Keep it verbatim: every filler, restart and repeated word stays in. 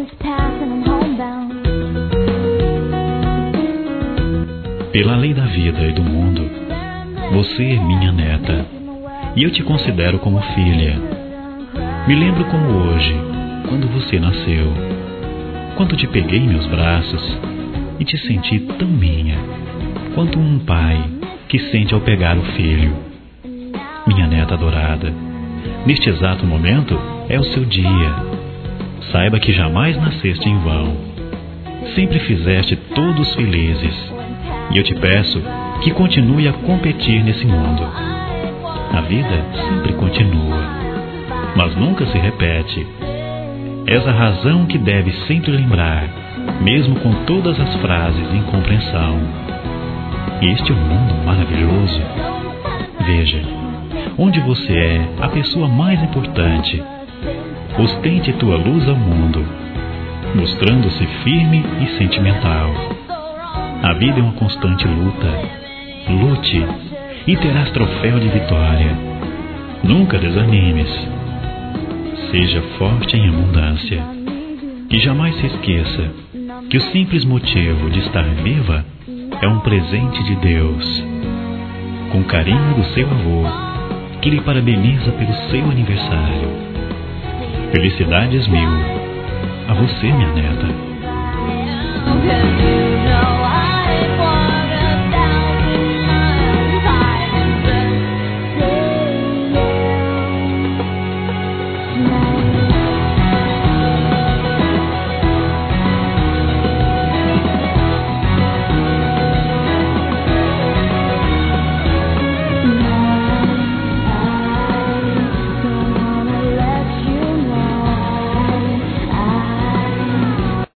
Pela lei da vida e do mundo, você é minha neta, e eu te considero como filha. Me lembro como hoje, quando você nasceu, quando te peguei em meus braços e te senti tão minha, quanto um pai que sente ao pegar o filho. Minha neta adorada, neste exato momento é o seu dia. Saiba que jamais nasceste em vão. Sempre fizeste todos felizes. E eu te peço que continue a competir nesse mundo. A vida sempre continua, mas nunca se repete. És a razão que deve sempre lembrar, mesmo com todas as frases de incompreensão. Este é um mundo maravilhoso. Veja, onde você é a pessoa mais importante. Ostente tua luz ao mundo, mostrando-se firme e sentimental. A vida é uma constante luta. Lute e terás troféu de vitória. Nunca desanimes. Seja forte em abundância. E jamais se esqueça que o simples motivo de estar viva é um presente de Deus. Com carinho do seu avô, que lhe parabeniza pelo seu aniversário. Felicidades mil a você, minha neta.